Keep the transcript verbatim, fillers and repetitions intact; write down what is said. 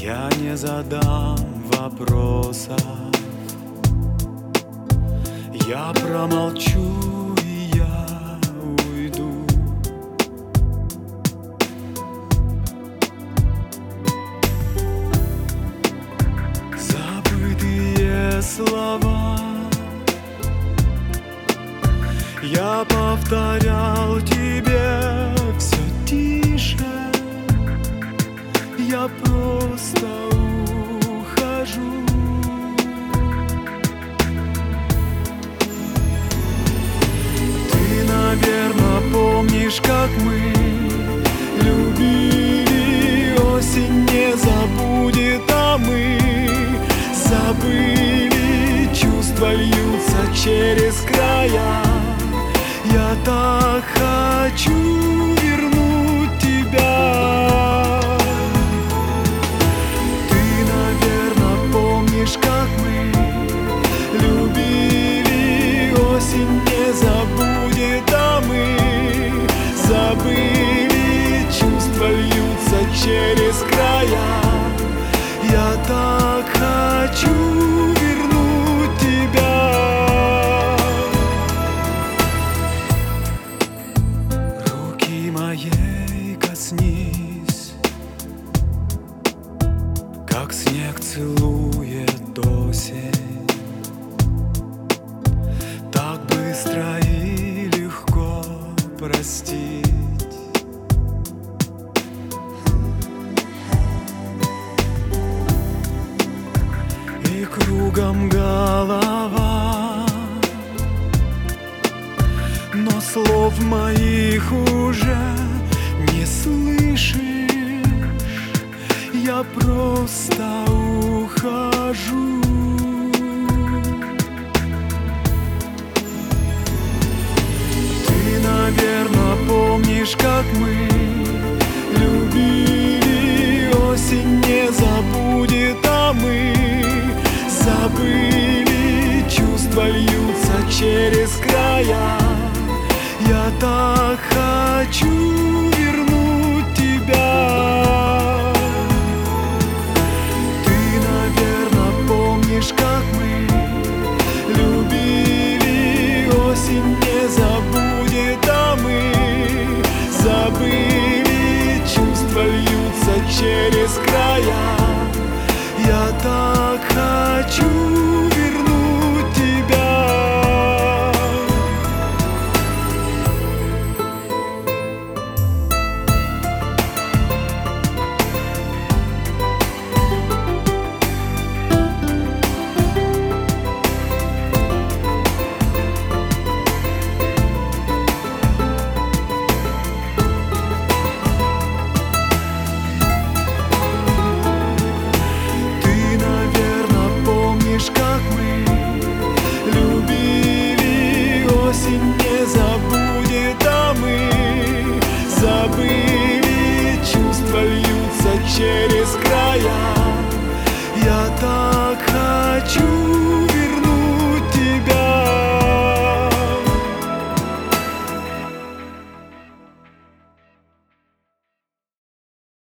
Я не задам вопросов, я промолчу и я уйду. Забытые слова я повторял тебе все тише. Я просто ухожу. Ты, наверное, помнишь, как мы любили. Осень не забудет, а мы забыли. Чувства льются через края. Я так хочу вернуть тебя. Как мы любили, осень не забудет, а мы забыли. Чувства льются через края. Я так хочу вернуть тебя. Руки моей коснись, как снег целует осень, так быстро и легко простить. И кругом голова, но слов моих уже не слышишь. Я просто ухожу. Ты, наверное, помнишь, как мы любили. Осень не забудет, а мы забыли. Чувства льются через края. Я так хочу вернуть тебя. Как мы любили, осень не забудет, а мы забыли. Чувства льются через края. Я так хочу вернуть тебя. Осень не забудет, а мы забыли. Чувства льются через края. Я так хочу